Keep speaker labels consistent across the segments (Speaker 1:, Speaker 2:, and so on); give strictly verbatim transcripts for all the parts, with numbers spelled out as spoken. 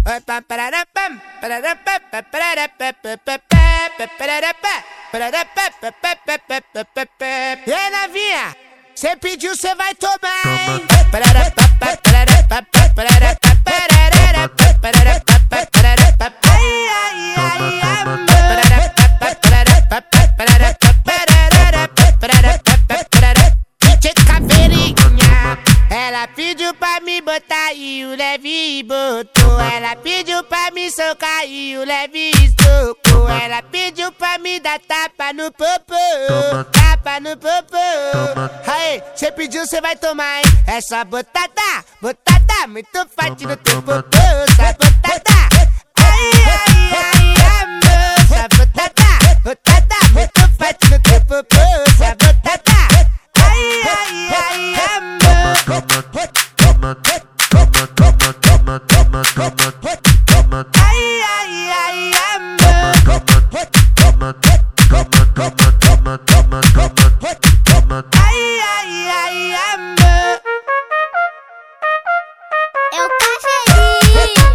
Speaker 1: E aí, novinha, cê pediu, cê vai tomar, hein? Ai, ai, ai, amor. D J Caveirinha, ela pediu pra me botar e o leve botou. Ela pediu pra me socar e o leve socou. Ela pediu pra me dar tapa no popô, tapa no popô. Aí, cê pediu, cê vai tomar, hein? É só botada, botada, muito forte no teu popô. Só botada, ai, ai, ai, amor. Só botada, botada, muito forte no teu popô. Só botada, ai, ai, ai, amor. Ai, ai, ai, amor. Ai, ai, ai, amor.
Speaker 2: É o cafezinho.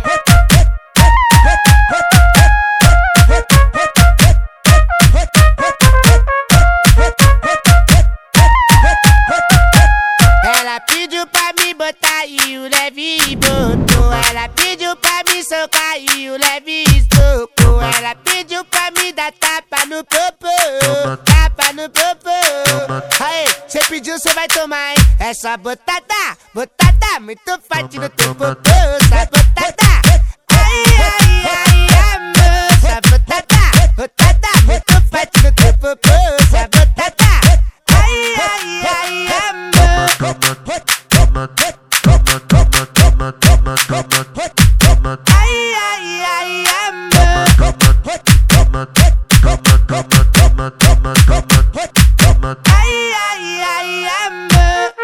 Speaker 1: Ela pediu pra me botar e o leve botou. Ela pediu pra me socar e o leve socou. Ela pediu pra me dar tapa no popô, tapa no popô. Aí, cê pediu, cê vai tomar, hein? É só botada, botada, muito forte no teu popô. Só botada, ai, ai, ai, amor. Só botada, botada, muito forte no teu popô. Só botada, ai, ai, ai, amor. Ai, ai, ai, amor. Ai, ai, ai, amor.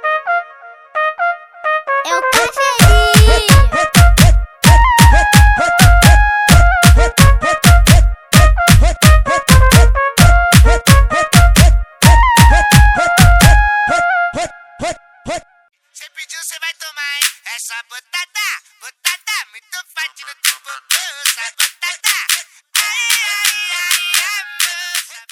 Speaker 2: É o cafezinho.
Speaker 1: Cê pediu, cê vai tomar, hein? É só botada, botada, muito forte no teu popô. Só botada, ai, ai,